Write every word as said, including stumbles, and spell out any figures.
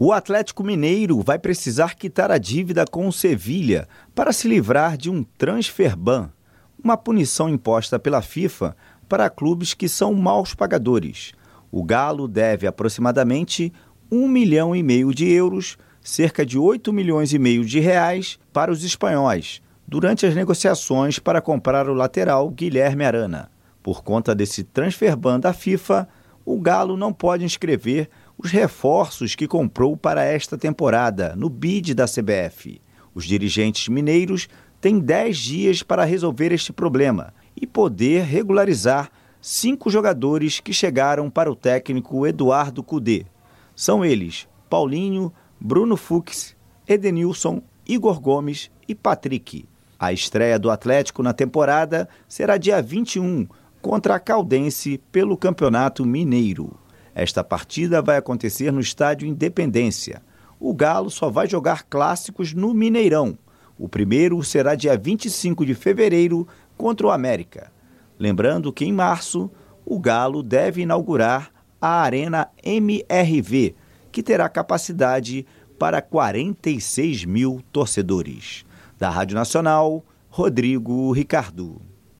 O Atlético Mineiro vai precisar quitar a dívida com o Sevilha para se livrar de um transfer ban, uma punição imposta pela FIFA para clubes que são maus pagadores. O Galo deve aproximadamente um milhão e meio de euros, cerca de oito milhões e meio de reais, para os espanhóis, durante as negociações para comprar o lateral Guilherme Arana. Por conta desse transfer ban da FIFA, o Galo não pode inscrever os reforços que comprou para esta temporada no bid da C B F. Os dirigentes mineiros têm dez dias para resolver este problema e poder regularizar cinco jogadores que chegaram para o técnico Eduardo Cudê. São eles Paulinho, Bruno Fux, Edenilson, Igor Gomes e Patrick. A estreia do Atlético na temporada será dia vinte e um, contra a Caldense pelo Campeonato Mineiro. Esta partida vai acontecer no Estádio Independência. O Galo só vai jogar clássicos no Mineirão. O primeiro será dia vinte e cinco de fevereiro contra o América. Lembrando que em março, o Galo deve inaugurar a Arena M R V, que terá capacidade para quarenta e seis mil torcedores. Da Rádio Nacional, Rodrigo Ricardo.